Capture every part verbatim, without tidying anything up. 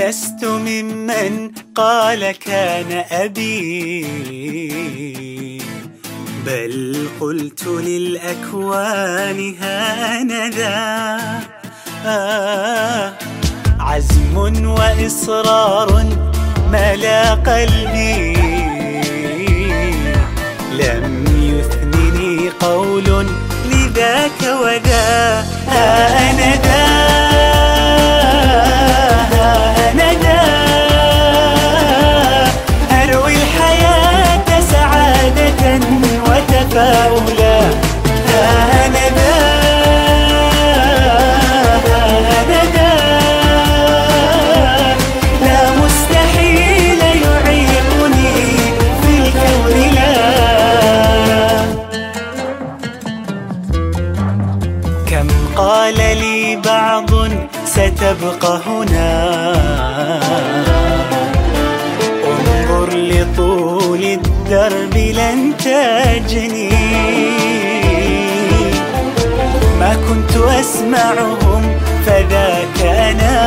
لست ممن قال كان أبي، بل قلت للأكوان هانذا. آه عزم وإصرار ملا قلبي، لم يثنني قول لذاك وذا. ها أنا ذا ها أنا ذا أروي الحياة سعادة وتفاؤلا. ها أنا ذا ها أنا ذا لا مستحيل يعيقني في الكون لا. كم قال لي بعض ستبقى هنا، انظر لطول الدرب لن تجني. ما كنت أسمعهم فذاك أنا،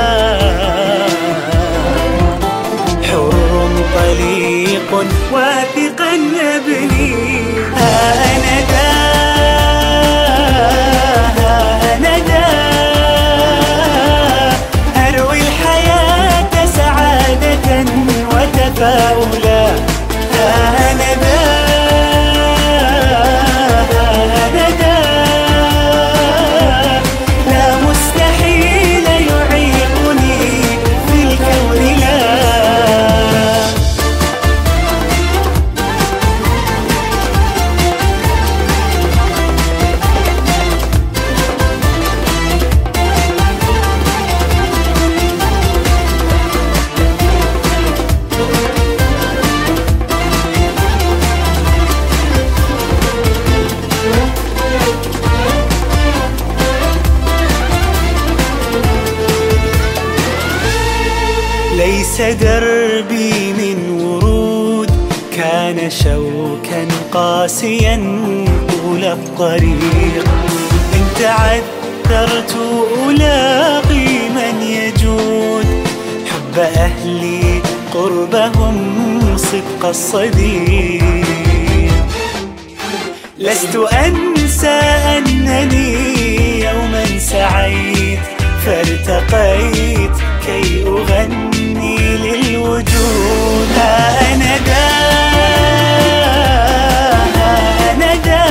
حر طليق واثقا أبني. ها أنا ذا ها أنا ذا أروي الحياة سعادة وتفاؤلا. ها أنا ذا ها أنا ذا لا مستحيل يعيقني في الكون لا. ليس دربي من ورود، كان شوكا قاسيا طول الطريق. إن تعثرت ألاقي من يجود، حب أهلي قربهم صدق الصديق. لست أنسى أنني يوما سعيت فارتقيت كي أغني للوجود. ها أنا ذا ها أنا ذا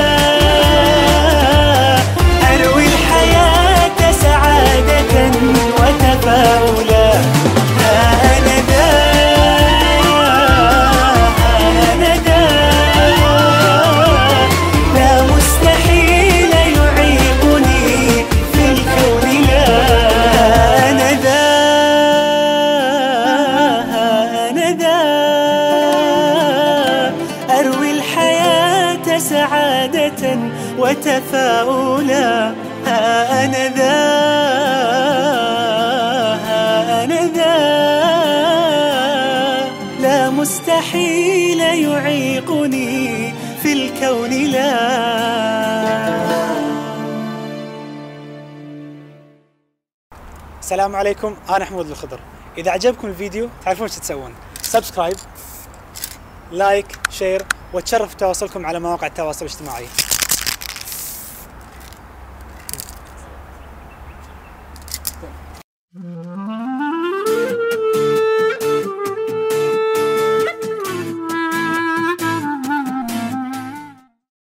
أروي الحياة سعادة وتفاؤلا. ها أنا ذا ها أنا ذا لا مستحيل يعيقني في الكون لا. أنا ذا أنا ذا أروي الحياة سعادة وتفاؤلا. ها أنا ذا ها أنا ذا لا مستحيل يعيقني في الكون لا. السلام عليكم، أنا حمود الخضر. إذا عجبكم الفيديو تعرفون ايش تسوون، سبسكرايب لايك شير، وتشرف تواصلكم على مواقع التواصل الاجتماعي.